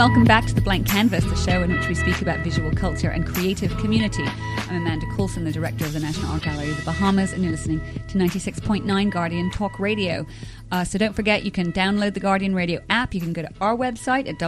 welcome back to The Blank Canvas, the show in which we speak about visual culture and creative community. I'm Amanda Coulson, the director of the National Art Gallery of the Bahamas, and you're listening to 96.9 Guardian Talk Radio. So don't forget, you can download the Guardian Radio app. You can go to our website at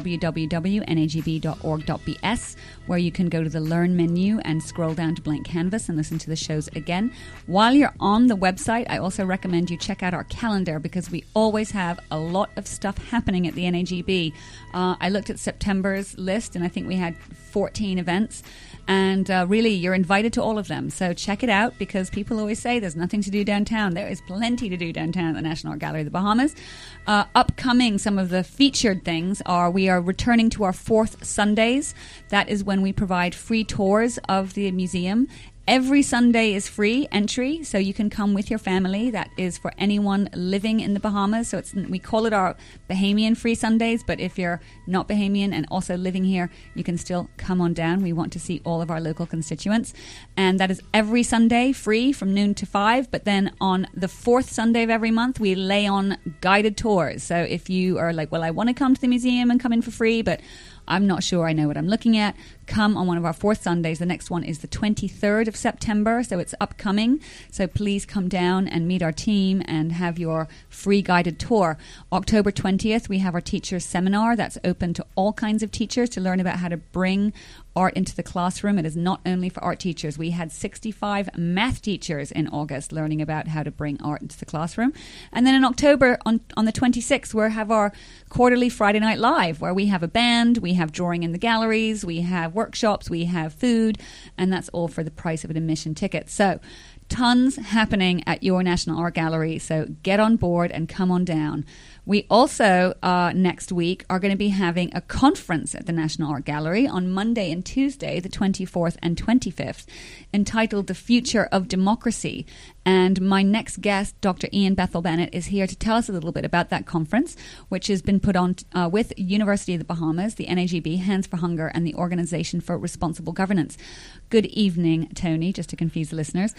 www.nagb.org.bs, where you can go to the Learn menu and scroll down to Blank Canvas and listen to the shows again. While you're on the website, I also recommend you check out our calendar, because we always have a lot of stuff happening at the NAGB. I looked at September's list, and I think we had 14 events. And really, you're invited to all of them. So check it out, because people always say there's nothing to do downtown. There is plenty to do downtown at the National Art Gallery of the Bahamas. Upcoming, some of the featured things are, we are returning to our fourth Sundays. That is when we provide free tours of the museum. Every Sunday is free entry, so you can come with your family. That is for anyone living in the Bahamas. So we call it our Bahamian Free Sundays, but if you're not Bahamian and also living here, you can still come on down. We want to see all of our local constituents. And that is every Sunday, free from noon to 5. But then on the fourth Sunday of every month, we lay on guided tours. So if you are like, well, I want to come to the museum and come in for free, but I'm not sure I know what I'm looking at, come on one of our fourth Sundays. The next one is the 23rd of September, so it's upcoming. So please come down and meet our team and have your free guided tour. October 20th, we have our teachers seminar. That's open to all kinds of teachers to learn about how to bring art into the classroom. It is not only for art teachers. We had 65 math teachers in August learning about how to bring art into the classroom. And then in October, on the 26th, we'll have our quarterly Friday Night Live, where we have a band, we have drawing in the galleries, we have workshops, we have food, and that's all for the price of an admission ticket. So tons happening at your National Art Gallery, so get on board and come on down. We also, next week, are going to be having a conference at the National Art Gallery on Monday and Tuesday, the 24th and 25th, entitled The Future of Democracy. And my next guest, Dr. Ian Bethel-Bennett, is here to tell us a little bit about that conference, which has been put on with University of the Bahamas, the NAGB, Hands for Hunger, and the Organization for Responsible Governance. Good evening, Tony, just to confuse the listeners.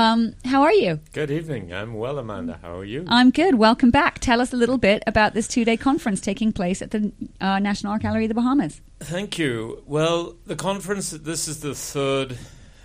How are you? Good evening. I'm well, Amanda. How are you? I'm good. Welcome back. Tell us a little bit about this two-day conference taking place at the National Art Gallery of the Bahamas. Thank you. Well, the conference, this is the third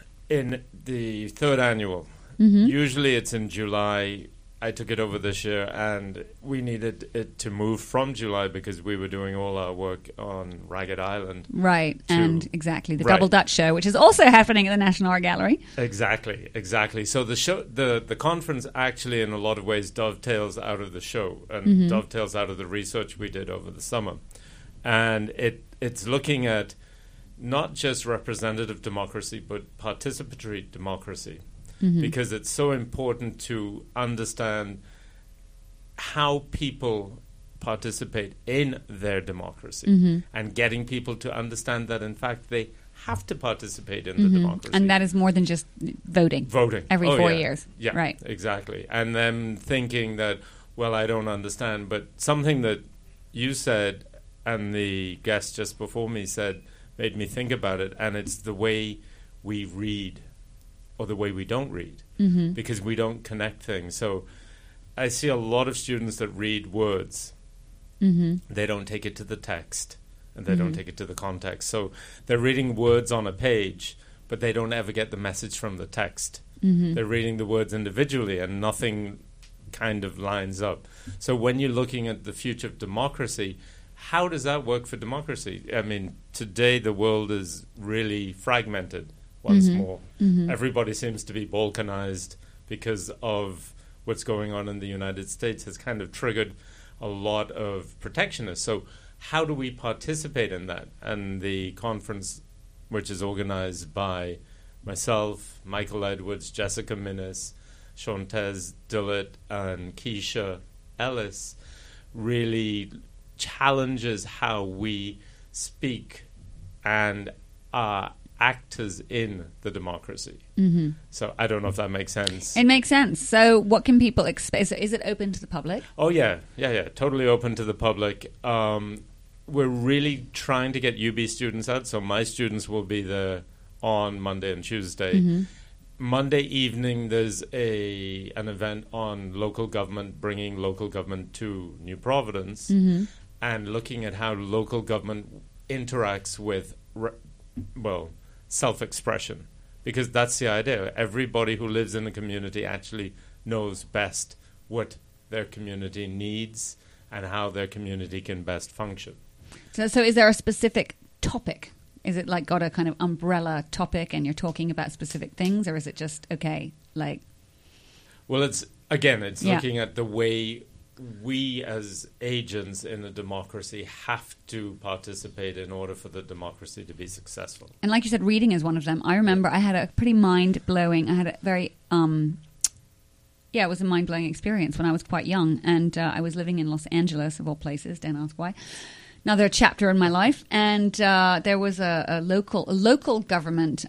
annual. Mm-hmm. Usually it's in July. I took it over this year, and we needed it to move from July because we were doing all our work on Ragged Island. Right, and exactly, the Double Dutch show, which is also happening at the National Art Gallery. Exactly. So the show, the conference actually in a lot of ways dovetails out of the show and dovetails out of the research we did over the summer. And it's looking at not just representative democracy, but participatory democracy. Mm-hmm. Because it's so important to understand how people participate in their democracy and getting people to understand that, in fact, they have to participate in the democracy. And that is more than just voting. Every 4 years. Yeah, right. Exactly. And them thinking that, well, I don't understand. But something that you said and the guest just before me said made me think about it, and it's the way we read or the way we don't read, because we don't connect things. So I see a lot of students that read words. They don't take it to the text, and they don't take it to the context. So they're reading words on a page, but they don't ever get the message from the text. They're reading the words individually, and nothing kind of lines up. So when you're looking at the future of democracy, how does that work for democracy? I mean, today the world is really fragmented. Once more, everybody seems to be balkanized because of what's going on in the United States has kind of triggered a lot of protectionists. So how do we participate in that? And the conference, which is organized by myself, Michael Edwards, Jessica Minnis, Shantez Dillett, and Keisha Ellis, really challenges how we speak and actors in the democracy. So I don't know if that makes sense. It makes sense. So what can people expect? Is it open to the public? Oh, yeah. Totally open to the public. We're really trying to get UB students out. So my students will be there on Monday and Tuesday. Monday evening, there's an event on local government, bringing local government to New Providence and looking at how local government interacts with, self-expression. Because that's the idea. Everybody who lives in a community actually knows best what their community needs and how their community can best function. So is there a specific topic? Is it like got a kind of umbrella topic and you're talking about specific things, or is it just, Well, it's looking at the way we as agents in a democracy have to participate in order for the democracy to be successful. And like you said, reading is one of them. I remember I had a pretty mind-blowing, I had a very, it was a mind-blowing experience when I was quite young, and I was living in Los Angeles, of all places, don't ask why. Another chapter in my life, and there was a local government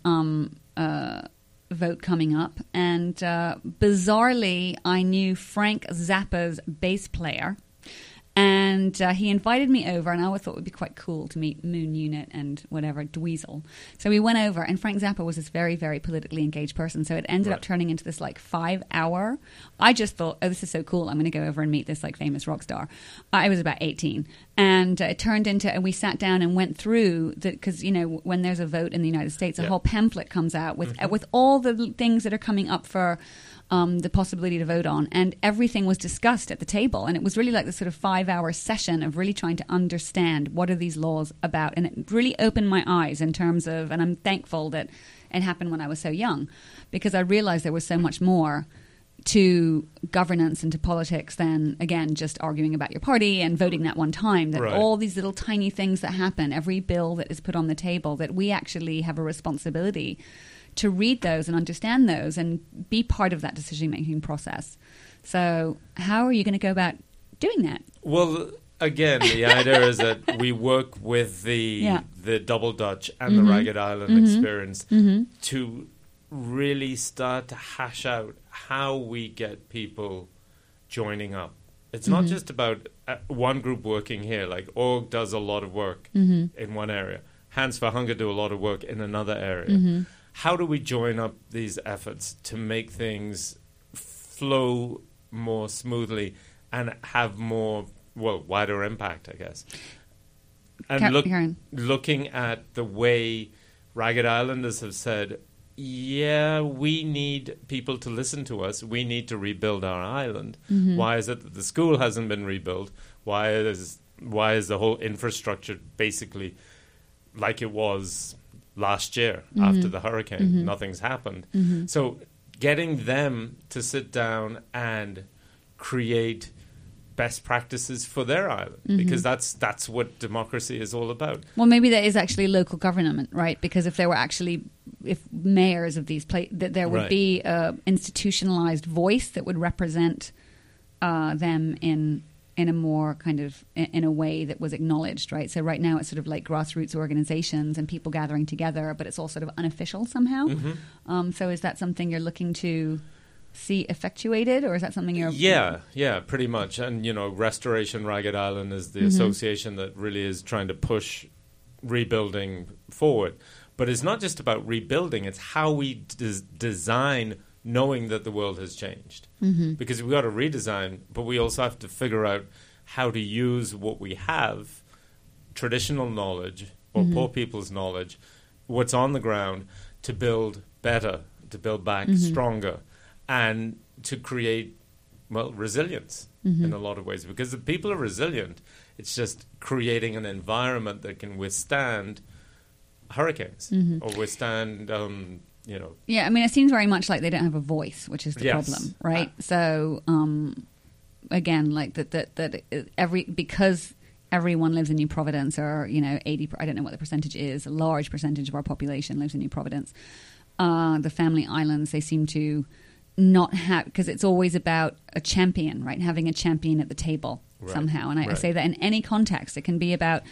vote coming up, and bizarrely, I knew Frank Zappa's bass player, and he invited me over, and I always thought it would be quite cool to meet Moon Unit and whatever, Dweezil. So we went over, and Frank Zappa was this very, very politically engaged person, so it ended up turning into this 5-hour. I just thought, oh, this is so cool, I'm going to go over and meet this famous rock star. I was about 18, and it turned into, and we sat down and went through, because, when there's a vote in the United States, a whole pamphlet comes out with all the things that are coming up for the possibility to vote on, and everything was discussed at the table, and it was really like this sort of 5-hour session of really trying to understand what are these laws about, and it really opened my eyes in terms of, and I'm thankful that it happened when I was so young, because I realized there was so much more to governance and to politics than, again, just arguing about your party and voting that one time, that all these little tiny things that happen, every bill that is put on the table, that we actually have a responsibility to read those and understand those and be part of that decision-making process. So how are you going to go about doing that? Well, again, the idea is that we work with the Double Dutch and the Ragged Island experience to really start to hash out how we get people joining up. It's not just about one group working here. Like Org does a lot of work in one area. Hands for Hunger do a lot of work in another area. How do we join up these efforts to make things flow more smoothly and have more, wider impact, I guess? And looking at the way Ragged Islanders have said, we need people to listen to us. We need to rebuild our island. Why is it that the school hasn't been rebuilt? Why is the whole infrastructure basically like it was last year after the hurricane? Nothing's happened. So getting them to sit down and create best practices for their island, because that's what democracy is all about. Well, maybe there is actually local government, right? Because if there were if mayors of these places, that there would be a institutionalized voice that would represent them in a more kind of, in a way that was acknowledged, right? So right now it's sort of like grassroots organizations and people gathering together, but it's all sort of unofficial somehow. So is that something you're looking to see effectuated, or is that something you're... Yeah, pretty much. And, Restoration Ragged Island is the association that really is trying to push rebuilding forward. But it's not just about rebuilding, it's how we design knowing that the world has changed. Because we've got to redesign, but we also have to figure out how to use what we have, traditional knowledge or poor people's knowledge, what's on the ground, to build better, to build back stronger, and to create, resilience in a lot of ways. Because if people are resilient, it's just creating an environment that can withstand hurricanes or withstand... Yeah, I mean, it seems very much like they don't have a voice, which is the problem, right? So, again, like because everyone lives in New Providence, or 80, I don't know what the percentage is, a large percentage of our population lives in New Providence. The family islands, they seem to not have, because it's always about a champion, right? Having a champion at the table somehow, and I say that in any context. It can be about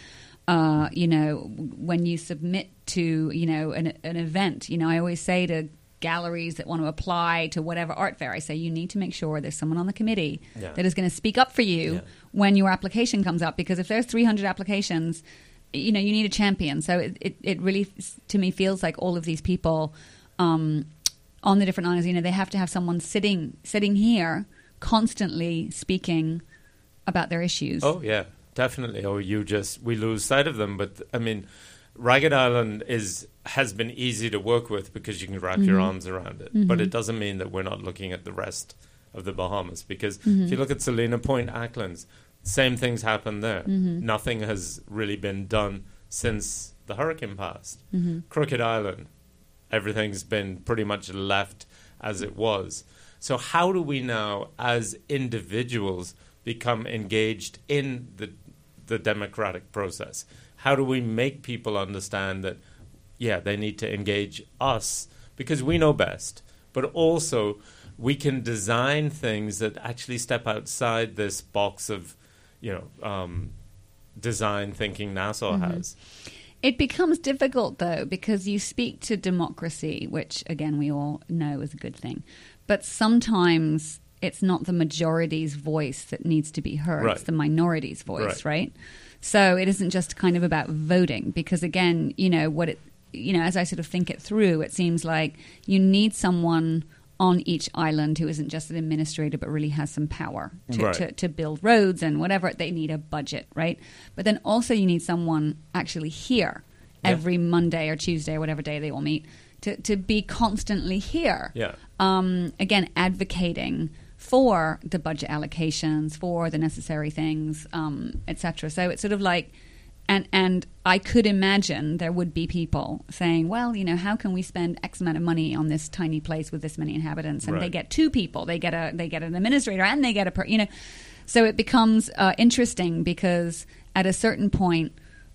when you submit to, an event, I always say to galleries that want to apply to whatever art fair, I say you need to make sure there's someone on the committee that is going to speak up for you when your application comes up. Because if there's 300 applications, you need a champion. So it really, to me, feels like all of these people on the different islands, they have to have someone sitting here constantly speaking about their issues. Oh, yeah. definitely. Or we lose sight of them. But I mean, Ragged Island has been easy to work with because you can wrap your arms around it. But it doesn't mean that we're not looking at the rest of the Bahamas, because if you look at Salina Point, Acklands, same things happen there. Nothing has really been done since the hurricane passed. Crooked Island, everything's been pretty much left as it was. So how do we now, as individuals, become engaged in the democratic process? How do we make people understand that, they need to engage us because we know best, but also we can design things that actually step outside this box of, design thinking Nassau has. It becomes difficult, though, because you speak to democracy, which, again, we all know is a good thing. But sometimes it's not the majority's voice that needs to be heard. Right. It's the minority's voice, right? So it isn't just kind of about voting, because, again, as I sort of think it through, it seems like you need someone on each island who isn't just an administrator but really has some power to build roads and whatever. They need a budget, right? But then also you need someone actually here every Monday or Tuesday or whatever day they all meet to be constantly here. Again, advocating for the budget allocations, for the necessary things, etc. So it's sort of like, and I could imagine there would be people saying, well, how can we spend X amount of money on this tiny place with this many inhabitants? And they get two people, they get an administrator, and they get so it becomes interesting, because at a certain point,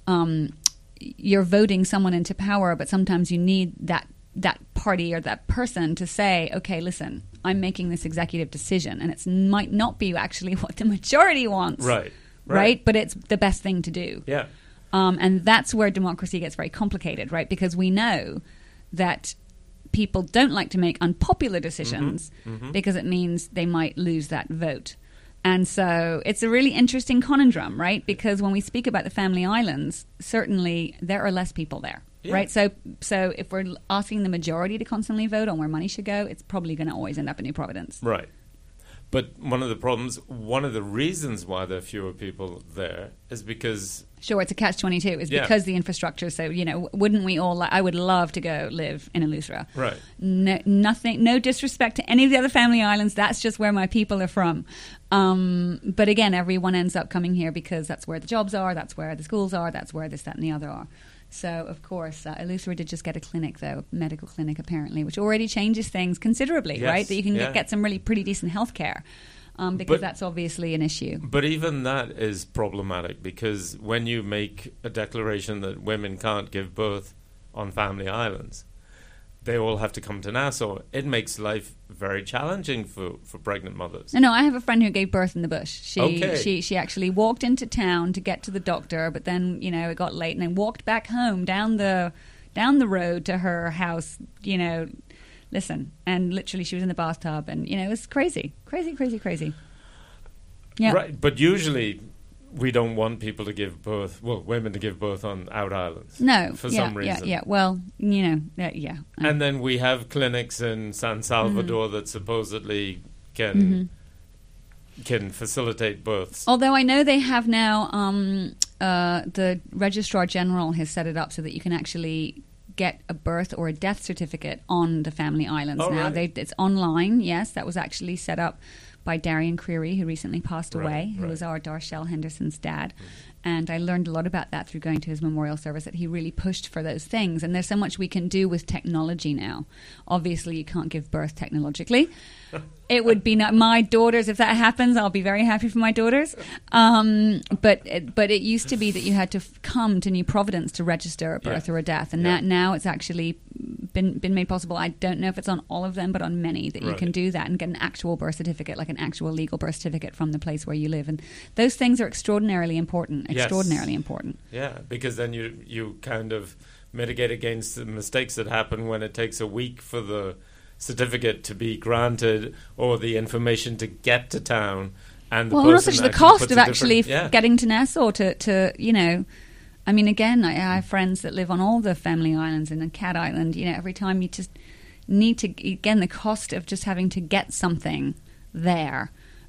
you're voting someone into power, but sometimes you need that party or that person to say, okay, listen, I'm making this executive decision, and it might not be actually what the majority wants. Right? But it's the best thing to do. And that's where democracy gets very complicated, right? Because we know that people don't like to make unpopular decisions because it means they might lose that vote. And so it's a really interesting conundrum, right? Because when we speak about the Family Islands, certainly there are less people there, right? So if we're asking the majority to constantly vote on where money should go, it's probably going to always end up in New Providence. Right. But one of the reasons why there are fewer people there is because... Sure, it's a catch-22. It's because the infrastructure. So, wouldn't we all... I would love to go live in Eleuthera. Right. No disrespect to any of the other Family Islands. That's just where my people are from. But again, everyone ends up coming here because that's where the jobs are, that's where the schools are, that's where this, that, and the other are. So, of course, Eleuthera did just get a clinic, though, a medical clinic, apparently, which already changes things considerably, right? That you can get some really pretty decent health care, because that's obviously an issue. But even that is problematic, because when you make a declaration that women can't give birth on Family Islands, they all have to come to Nassau. It makes life very challenging for pregnant mothers. No, I have a friend who gave birth in the bush. She actually walked into town to get to the doctor, but then, it got late, and then walked back home down the road to her house, listen, and literally she was in the bathtub, and, it was crazy. Yeah. Right, but usually we don't want people to give birth, women to give birth on out islands. No. For some reason. Yeah. Well, And then we have clinics in San Salvador that supposedly can facilitate births. Although I know they have now, the Registrar General has set it up so that you can actually get a birth or a death certificate on the Family Islands now. Right. It's online, yes. That was actually set up by Darian Creary, who recently passed away, who was our Darshell Henderson's dad. And I learned a lot about that through going to his memorial service, that he really pushed for those things. And there's so much we can do with technology now. Obviously, you can't give birth technologically. It would be not my daughters. If that happens, I'll be very happy for my daughters. But it used to be that you had to come to New Providence to register a birth or a death. And now it's actually been made possible. I don't know if it's on all of them, but on many, that you can do that and get an actual birth certificate, like an actual legal birth certificate from the place where you live. And those things are extraordinarily important. Extraordinarily important. Yeah, because then you kind of mitigate against the mistakes that happen when it takes a week for the certificate to be granted or the information to get to town, and also just the cost of actually getting to Nassau to I mean, again, I have friends that live on all the Family Islands and Cat Island. Every time you just need to, again, the cost of just having to get something there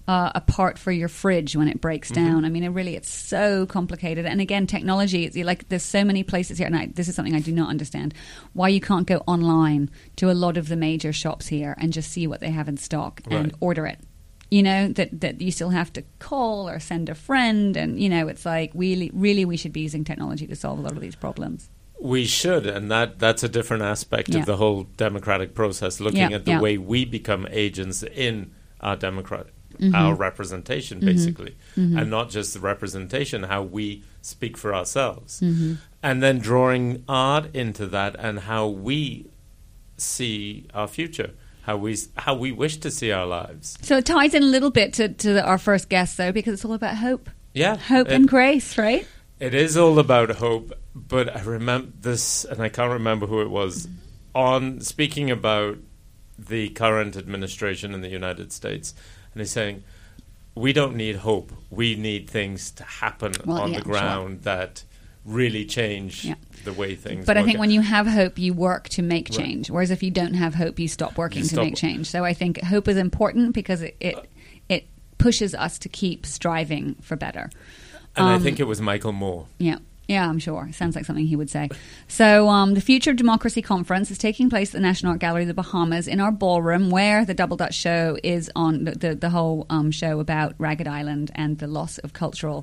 a part for your fridge when it breaks down. I mean, it's so complicated. And again, technology, it's like there's so many places here, and this is something I do not understand, why you can't go online to a lot of the major shops here and just see what they have in stock and order it. You know, that you still have to call or send a friend. And, you know, it's like really we should be using technology to solve a lot of these problems. We should, and that's a different aspect of the whole democratic process, looking at the way we become agents in our democratic our representation, basically, and not just the representation, how we speak for ourselves. And then drawing art into that and how we see our future, how we wish to see our lives. So it ties in a little bit to our first guest, though, because it's all about hope. Yeah. Hope and grace, right? It is all about hope, but I remember this, and I can't remember who it was, on speaking about the current administration in the United States. And he's saying, we don't need hope. We need things to happen on the ground that really change the way things But I think when you have hope, you work to make change. Whereas if you don't have hope, you stop working to make change. So I think hope is important because it pushes us to keep striving for better. And I think it was Michael Moore. Yeah, I'm sure. Sounds like something he would say. So the Future of Democracy Conference is taking place at the National Art Gallery of the Bahamas in our ballroom, where the Double Dutch show is on, the whole show about Ragged Island and the loss of cultural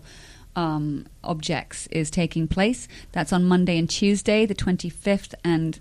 objects is taking place. That's on Monday and Tuesday, the 25th and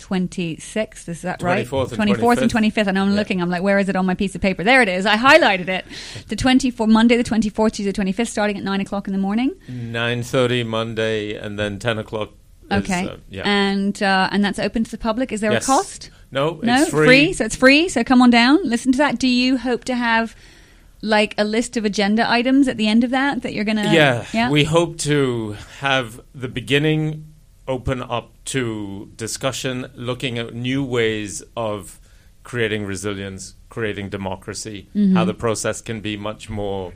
26th, is that right? 24th and 25th. I know I'm looking, I'm like, where is it on my piece of paper? There it is. I highlighted it. Monday the 24th, Tuesday the 25th, starting at 9 o'clock in the morning. 9:30 Monday, and then 10 o'clock. Okay. And that's open to the public. Is there a cost? No, it's free. So it's free. So come on down, listen to that. Do you hope to have like a list of agenda items at the end of that you're going to... Yeah, we hope to have the beginning open up to discussion, looking at new ways of creating resilience, creating democracy, how the process can be much more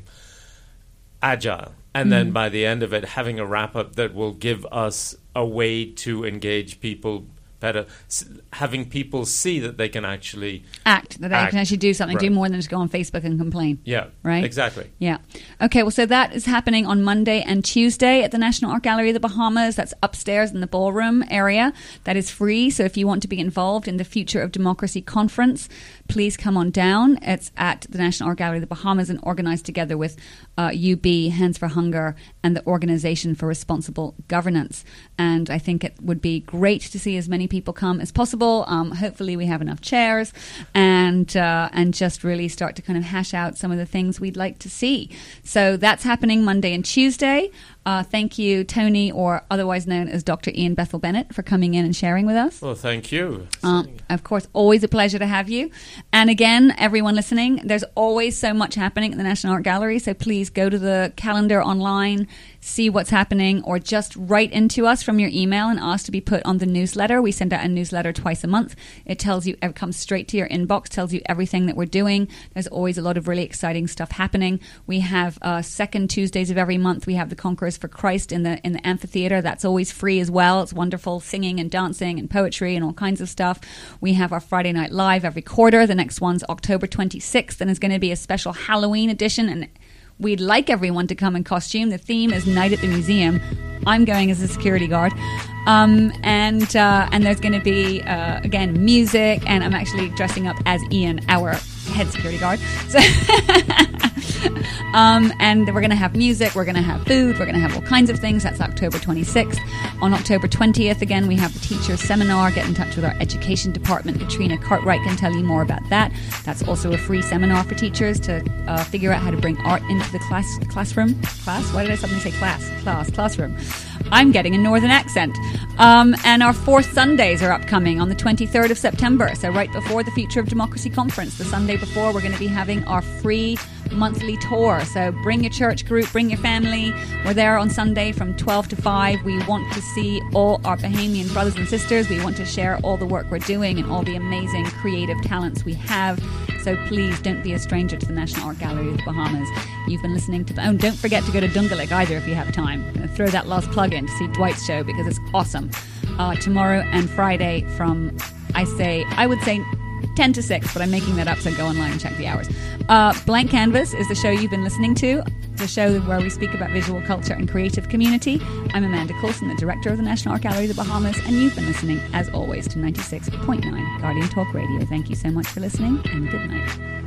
agile. And then by the end of it, having a wrap-up that will give us a way to engage people better, having people see that they can actually act, that they can actually do something, do more than just go on Facebook and complain. Yeah, right? Exactly. Yeah. Okay, well, so that is happening on Monday and Tuesday at the National Art Gallery of the Bahamas. That's upstairs in the ballroom area. That is free, so if you want to be involved in the Future of Democracy Conference, please come on down. It's at the National Art Gallery of the Bahamas and organised together with UB, Hands for Hunger, and the Organisation for Responsible Governance. And I think it would be great to see as many people come as possible. Hopefully we have enough chairs and just really start to kind of hash out some of the things we'd like to see. So that's happening Monday and Tuesday. Thank you, Tony, or otherwise known as Dr. Ian Bethel Bennett, for coming in and sharing with us. Well, thank you. Of course, always a pleasure to have you. And again, everyone listening, there's always so much happening at the National Art Gallery, so please go to the calendar online, see what's happening, or just write into us from your email and ask to be put on the newsletter. We send out a newsletter twice a month. It tells you, it comes straight to your inbox, tells you everything that we're doing. There's always a lot of really exciting stuff happening. We have second Tuesdays of every month, we have the Conquerors for Christ in the amphitheater. That's always free as well. It's wonderful, singing and dancing and poetry and all kinds of stuff. We have our Friday Night Live every quarter. The next one's October 26th, and it's going to be a special Halloween edition, and we'd like everyone to come in costume. The theme is Night at the Museum. I'm going as a security guard. And there's going to be, again, music, and I'm actually dressing up as Ian, our head security guard. So and we're going to have music, we're going to have food, we're going to have all kinds of things. That's October 26th. On October 20th, again, we have the Teacher Seminar. Get in touch with our education department. Katrina Cartwright can tell you more about that. That's also a free seminar for teachers to figure out how to bring art into the classroom. Class? Why did I suddenly say classroom? I'm getting a northern accent. And our fourth Sundays are upcoming on the 23rd of September. So right before the Future of Democracy Conference, the Sunday before, we're going to be having our free monthly tour. So bring your church group, bring your family. We're there on Sunday from 12 to 5. We want to see all our Bahamian brothers and sisters. We want to share all the work we're doing and all the amazing creative talents we have. So please don't be a stranger to the National Art Gallery of the Bahamas. You've been listening to and don't forget to go to Dungalik either if you have time. Throw that last plug in to see Dwight's show because it's awesome. Tomorrow and Friday from, I would say 10 to 6, but I'm making that up, so go online and check the hours. Blank Canvas is the show you've been listening to, the show where we speak about visual culture and creative community. I'm Amanda Coulson, the director of the National Art Gallery of the Bahamas, and you've been listening, as always, to 96.9 Guardian Talk Radio. Thank you so much for listening, and good night.